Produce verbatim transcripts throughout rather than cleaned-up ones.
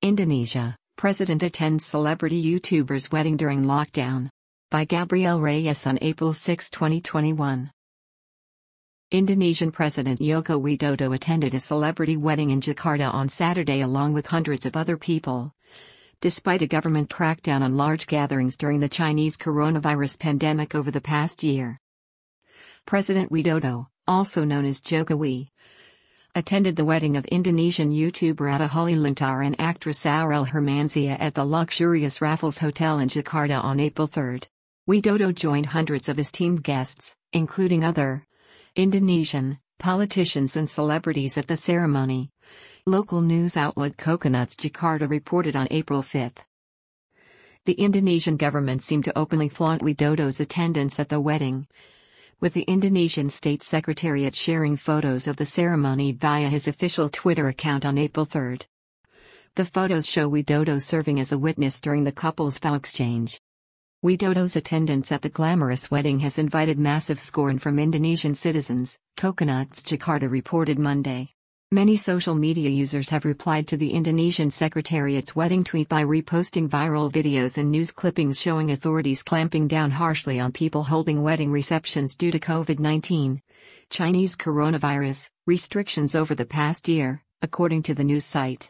Indonesia, President attends celebrity YouTuber's wedding during lockdown. By Gabriel Reyes on April sixth, twenty twenty-one. Indonesian President Joko Widodo attended a celebrity wedding in Jakarta on Saturday along with hundreds of other people. Despite a government crackdown on large gatherings during the Chinese coronavirus pandemic over the past year. President Widodo, also known as Jokowi, attended the wedding of Indonesian YouTuber Atta Halilintar and actress Aurel Hermansyah at the luxurious Raffles Hotel in Jakarta on April third. Widodo joined hundreds of esteemed guests, including other Indonesian politicians and celebrities at the ceremony. Local news outlet Coconuts Jakarta reported on April fifth. The Indonesian government seemed to openly flaunt Widodo's attendance at the wedding, with the Indonesian State Secretariat sharing photos of the ceremony via his official Twitter account on April third. The photos show Widodo serving as a witness during the couple's vow exchange. Widodo's attendance at the glamorous wedding has invited massive scorn from Indonesian citizens, Coconuts Jakarta reported Monday. Many social media users have replied to the Indonesian Secretariat's wedding tweet by reposting viral videos and news clippings showing authorities clamping down harshly on people holding wedding receptions due to COVID nineteen, Chinese coronavirus, restrictions over the past year, according to the news site.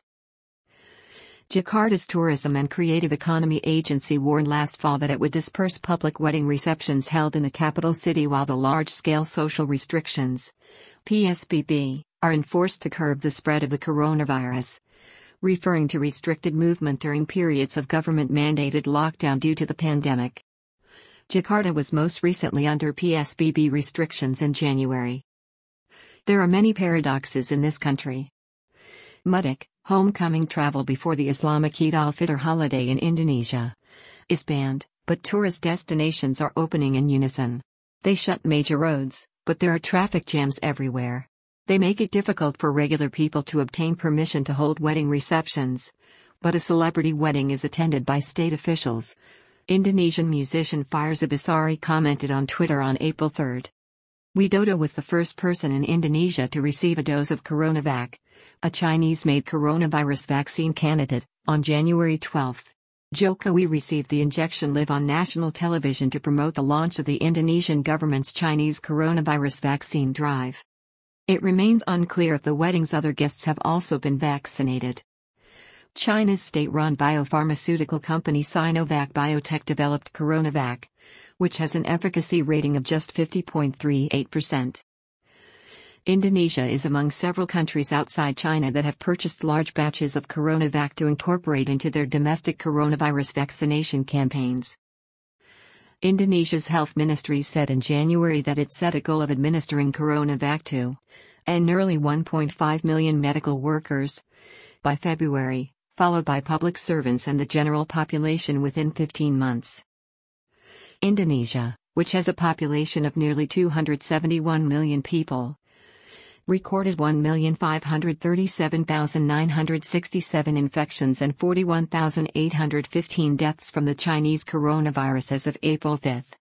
Jakarta's Tourism and Creative Economy Agency warned last fall that it would disperse public wedding receptions held in the capital city while the large-scale social restrictions, P S B B, are enforced to curb the spread of the coronavirus, referring to restricted movement during periods of government-mandated lockdown due to the pandemic. Jakarta was most recently under P S B B restrictions in January. There are many paradoxes in this country. Mudik, homecoming travel before the Islamic Eid al-Fitr holiday in Indonesia, is banned, but tourist destinations are opening in unison. They shut major roads, but there are traffic jams everywhere. They make it difficult for regular people to obtain permission to hold wedding receptions, but a celebrity wedding is attended by state officials. Indonesian musician Firza Besari commented on Twitter on April third. Widodo was the first person in Indonesia to receive a dose of CoronaVac, a Chinese-made coronavirus vaccine candidate, on January twelfth. Jokowi received the injection live on national television to promote the launch of the Indonesian government's Chinese coronavirus vaccine drive. It remains unclear if the wedding's other guests have also been vaccinated. China's state-run biopharmaceutical company Sinovac Biotech developed CoronaVac, which has an efficacy rating of just fifty point three eight percent. Indonesia is among several countries outside China that have purchased large batches of CoronaVac to incorporate into their domestic coronavirus vaccination campaigns. Indonesia's health ministry said in January that it set a goal of administering CoronaVac to and nearly one point five million medical workers by February, followed by public servants and the general population within fifteen months. Indonesia, which has a population of nearly two hundred seventy-one million people, recorded one million five hundred thirty-seven thousand nine hundred sixty-seven infections and forty-one thousand eight hundred fifteen deaths from the Chinese coronavirus as of April fifth.